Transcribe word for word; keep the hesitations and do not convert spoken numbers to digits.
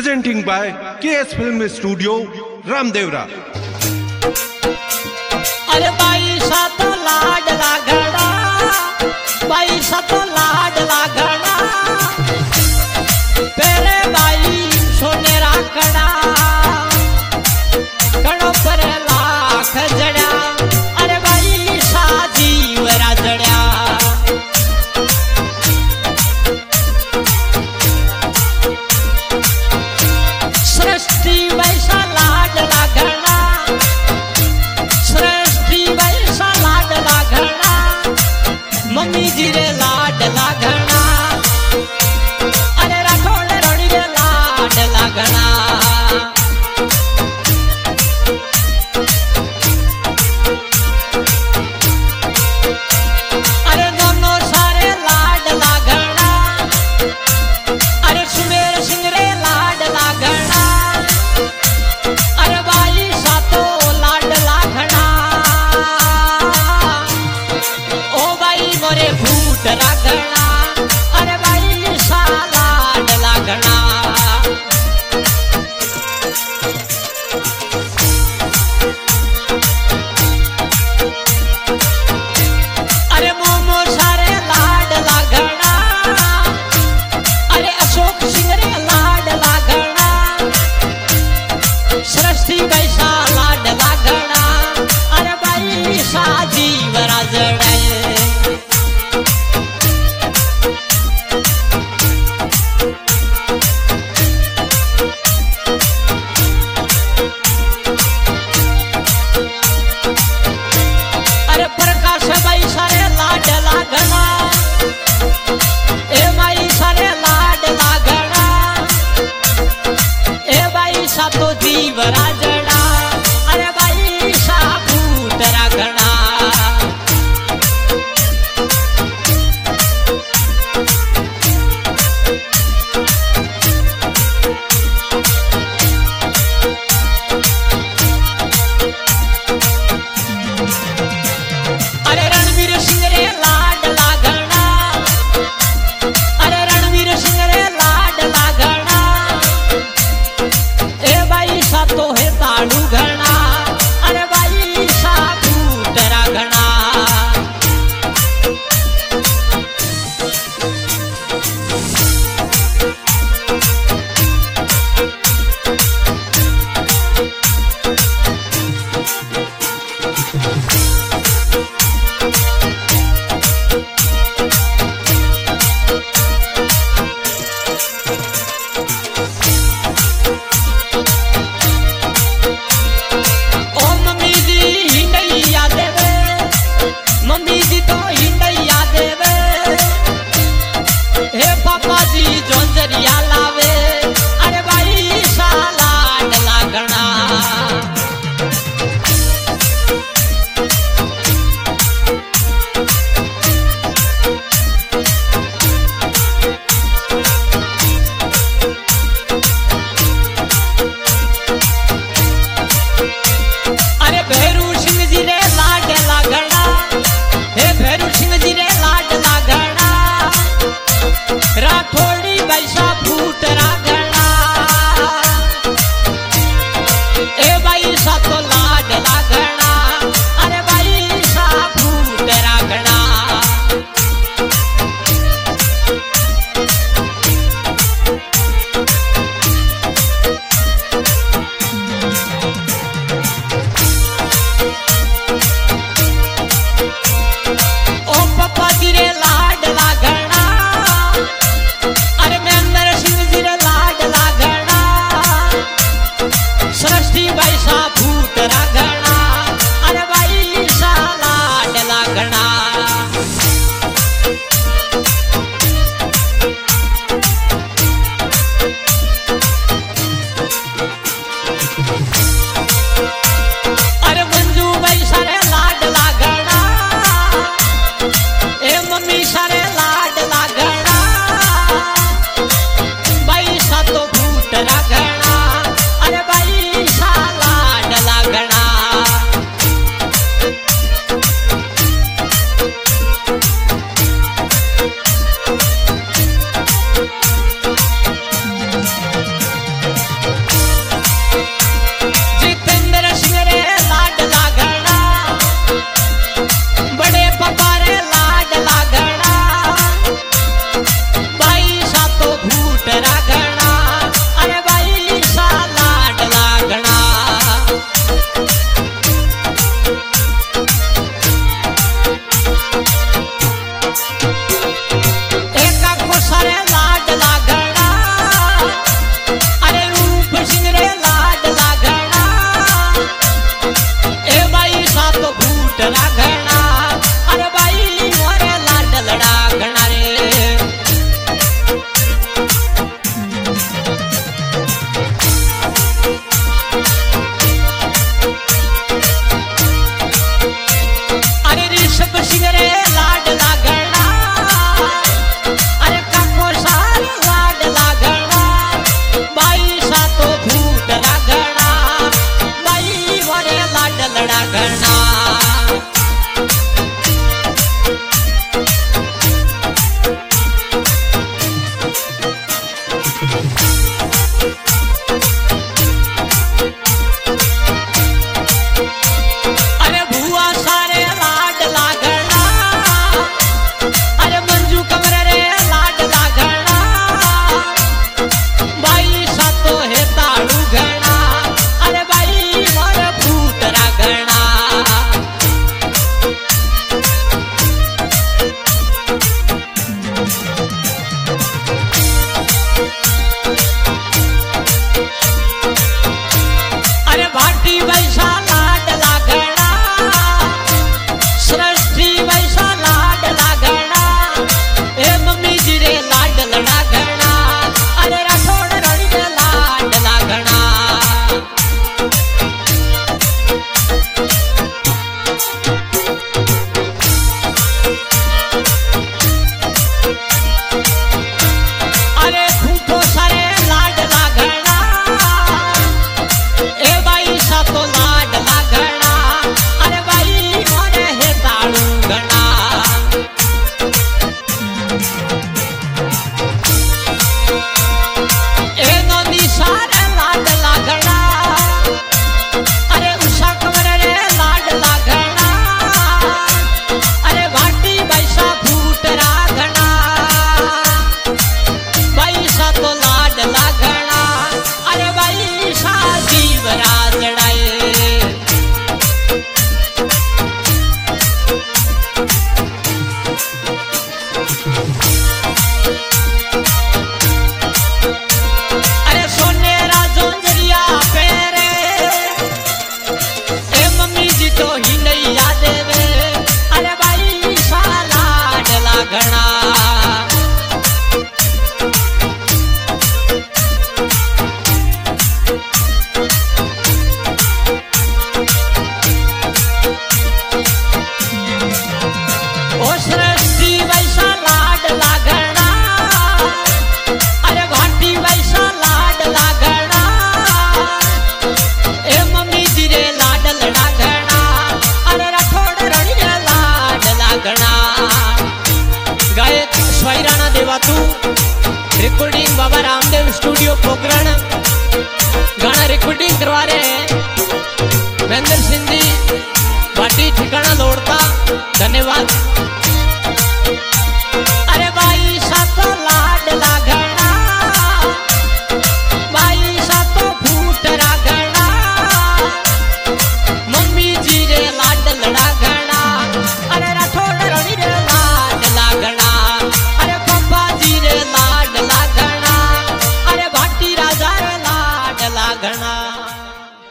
presenting by K S Film Studio, Ramdevra. अरे बाई सा तो लाडला घड़ा, बाई सा तो लाडला घड़ा, पेरे बाई सोनेरा कड़ा, कड़ो पर लाख जड़ा, अरे बाई सा जीवरा जड़ा। सृष्टि वैसा लाडला घड़ा, मम्मी जी रे लाडला घड़ा, अरे राठौड़ रोड़ी रे लाडला घड़ा। अरे दोनों सारे लाडला घड़ा, अरे सुमेर सिंह रे लाडला घड़ा, अरे बाई सातो लाडला घड़ा। मोरे फूटरा घड़ा, अरे बाई सा लाडला घड़ा। अरे मोमो सारे लाडला घड़ा, अरे अशोक सिंह रे लाडला घड़ा, सृष्टि वैसा लाडला घड़ा, अरे बाई सा जीवरा जड़ा। तो जीवरा जड़ा, अरे बाई सा फूटरा घड़ा। अरे रणवीर सिंह रे लाडला घड़ा, अरे रणवीर सिंह रे लाडला घड़ा, ए बाई सा तो है स्टूडियो पोखरण गाना रिकॉर्डिंग करवा रहे हैं महेंद्र सिंह जी भाटी ठिकाना लौड़ता। धन्यवाद।